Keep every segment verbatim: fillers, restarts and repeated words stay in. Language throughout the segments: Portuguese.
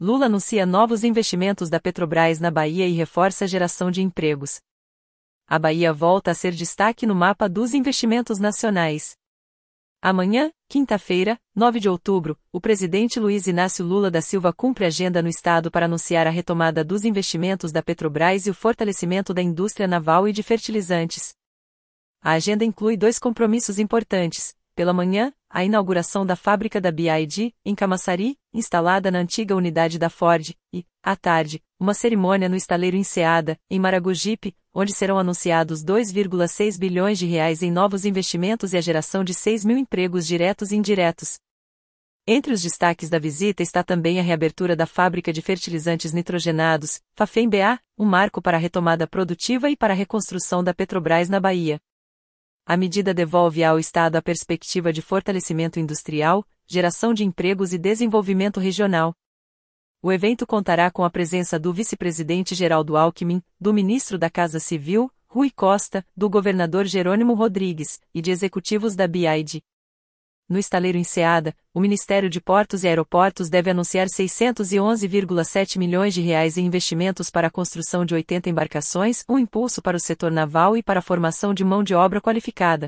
Lula anuncia novos investimentos da Petrobras na Bahia e reforça a geração de empregos. A Bahia volta a ser destaque no mapa dos investimentos nacionais. Amanhã, quinta-feira, nove de outubro, o presidente Luiz Inácio Lula da Silva cumpre agenda no estado para anunciar a retomada dos investimentos da Petrobras e o fortalecimento da indústria naval e de fertilizantes. A agenda inclui dois compromissos importantes. Pela manhã, a inauguração da fábrica da B I D, em Camaçari, instalada na antiga unidade da Ford, e, à tarde, uma cerimônia no estaleiro Enseada, em Maragogipe, onde serão anunciados dois vírgula seis bilhões de reais em novos investimentos e a geração de seis mil empregos diretos e indiretos. Entre os destaques da visita está também a reabertura da fábrica de fertilizantes nitrogenados, Fafem-B A, um marco para a retomada produtiva e para a reconstrução da Petrobras na Bahia. A medida devolve ao Estado a perspectiva de fortalecimento industrial, geração de empregos e desenvolvimento regional. O evento contará com a presença do vice-presidente Geraldo Alckmin, do ministro da Casa Civil, Rui Costa, do governador Jerônimo Rodrigues, e de executivos da B I D. No estaleiro Enseada, o Ministério de Portos e Aeroportos deve anunciar seiscentos e onze vírgula sete milhões de reais em investimentos para a construção de oitenta embarcações, um impulso para o setor naval e para a formação de mão de obra qualificada.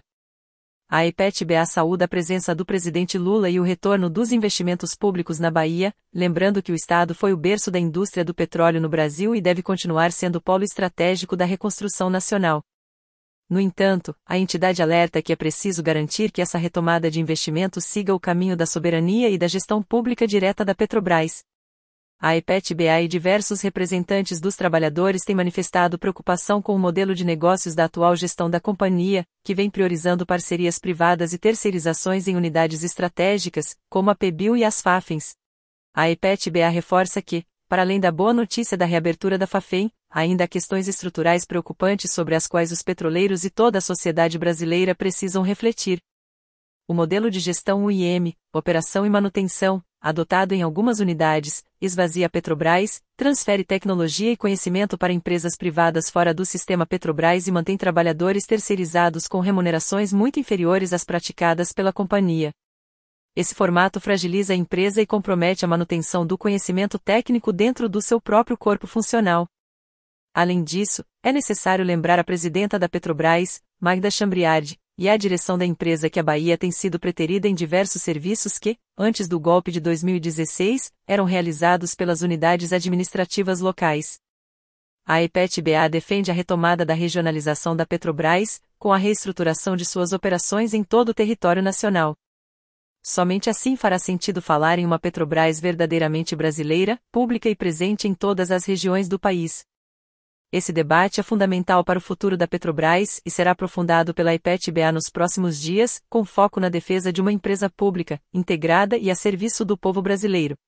A EPET-B A saúda a presença do presidente Lula e o retorno dos investimentos públicos na Bahia, lembrando que o estado foi o berço da indústria do petróleo no Brasil e deve continuar sendo o polo estratégico da reconstrução nacional. No entanto, a entidade alerta que é preciso garantir que essa retomada de investimentos siga o caminho da soberania e da gestão pública direta da Petrobras. A EPET-B A e diversos representantes dos trabalhadores têm manifestado preocupação com o modelo de negócios da atual gestão da companhia, que vem priorizando parcerias privadas e terceirizações em unidades estratégicas, como a PeBio e as Fafens. A EPET-B A reforça que, para além da boa notícia da reabertura da Fafem, ainda há questões estruturais preocupantes sobre as quais os petroleiros e toda a sociedade brasileira precisam refletir. O modelo de gestão U I M, operação e manutenção, adotado em algumas unidades, esvazia a Petrobras, transfere tecnologia e conhecimento para empresas privadas fora do sistema Petrobras e mantém trabalhadores terceirizados com remunerações muito inferiores às praticadas pela companhia. Esse formato fragiliza a empresa e compromete a manutenção do conhecimento técnico dentro do seu próprio corpo funcional. Além disso, é necessário lembrar a presidenta da Petrobras, Magda Chambriard, e a direção da empresa que a Bahia tem sido preterida em diversos serviços que, antes do golpe de dois mil e dezesseis, eram realizados pelas unidades administrativas locais. A EPET-B A defende a retomada da regionalização da Petrobras, com a reestruturação de suas operações em todo o território nacional. Somente assim fará sentido falar em uma Petrobras verdadeiramente brasileira, pública e presente em todas as regiões do país. Esse debate é fundamental para o futuro da Petrobras e será aprofundado pela EPET-B A nos próximos dias, com foco na defesa de uma empresa pública, integrada e a serviço do povo brasileiro.